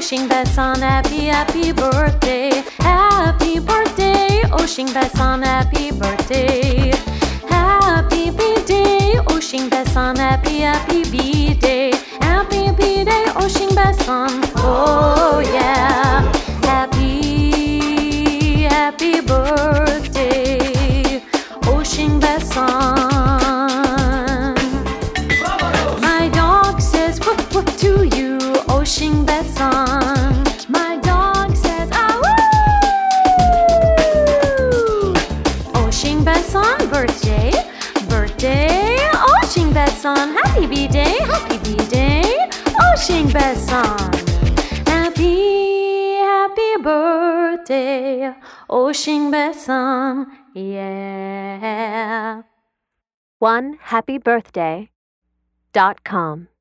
Oshingbasan, happy birthday. Happy birthday, Oshingbasan, happy birthday. Happy B-day, Oshingbasan, happy B-day. Happy B-day, Oshingbasan, oh yeah. Happy birthday, Oshingbasan. My dog says woof woof to you, Oshingbasan. My dog says ah woo. Oshingbasan, birthday, Oshingbasan, happy B-day, Oshingbasan. Happy birthday, Oshingbasan, yeah. OneHappyBirthday.com